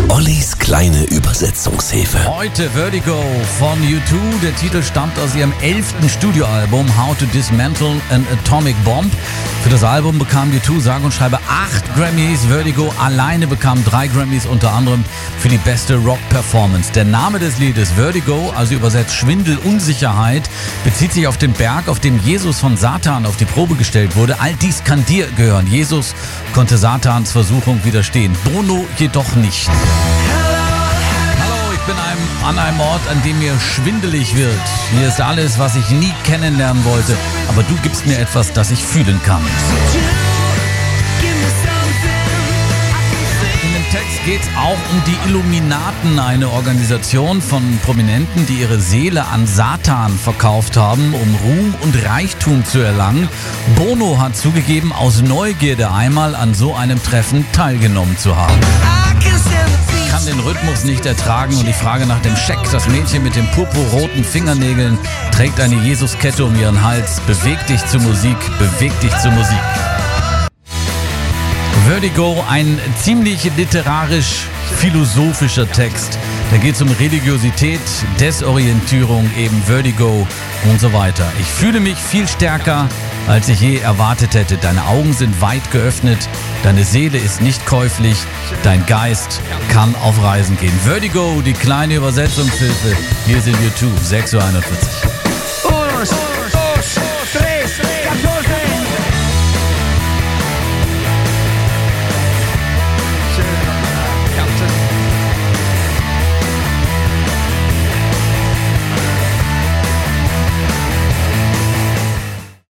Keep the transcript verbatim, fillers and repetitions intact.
Ollis kleine Übersetzungshilfe. Heute Vertigo von U zwei. Der Titel stammt aus ihrem elften Studioalbum How to Dismantle an Atomic Bomb. Für das Album bekam U zwei sage und schreibe acht Grammys. Vertigo alleine bekam drei Grammys, unter anderem für die beste Rock-Performance. Der Name des Liedes Vertigo, also übersetzt Schwindel, Unsicherheit, bezieht sich auf den Berg, auf dem Jesus von Satan auf die Probe gestellt wurde. All dies kann dir gehören. Jesus konnte Satans Versuchung widerstehen, Bono jedoch nicht. Hallo, ich bin einem, an einem Ort, an dem mir schwindelig wird. Hier ist alles, was ich nie kennenlernen wollte, aber du gibst mir etwas, das ich fühlen kann. In dem Text geht es auch um die Illuminaten, eine Organisation von Prominenten, die ihre Seele an Satan verkauft haben, um Ruhm und Reichtum zu erlangen. Bono hat zugegeben, aus Neugierde einmal an so einem Treffen teilgenommen zu haben. Ich kann den Rhythmus nicht ertragen und ich frage nach dem Scheck. Das Mädchen mit den purpurroten Fingernägeln trägt eine Jesuskette um ihren Hals. Beweg dich zur Musik, beweg dich zur Musik. Vertigo, ein ziemlich literarisch-philosophischer Text. Da geht es um Religiosität, Desorientierung, eben Vertigo und so weiter. Ich fühle mich viel stärker, als ich je erwartet hätte. Deine Augen sind weit geöffnet, deine Seele ist nicht käuflich, dein Geist kann auf Reisen gehen. Vertigo, die kleine Übersetzungshilfe. Hier sind U zwei, sechs Uhr einundvierzig.